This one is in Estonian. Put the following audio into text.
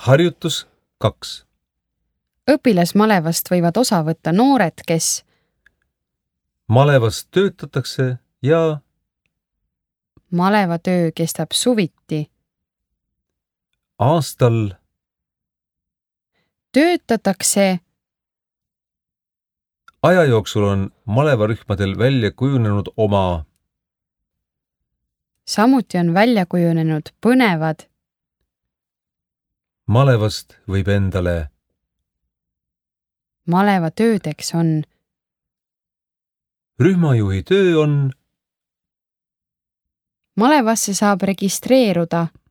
Harjutus 2. Õpilasmalevast võivad osa võtta noored, kes Malevas töötatakse ja malevatöö kestab suviti. aastal Töötatakse aja jooksul on malevarühmadel välja kujunenud oma samuti on välja kujunenud põnevad malevast võib endale malevatöödeks on rühmajuhi töö on malevasse saab registreeruda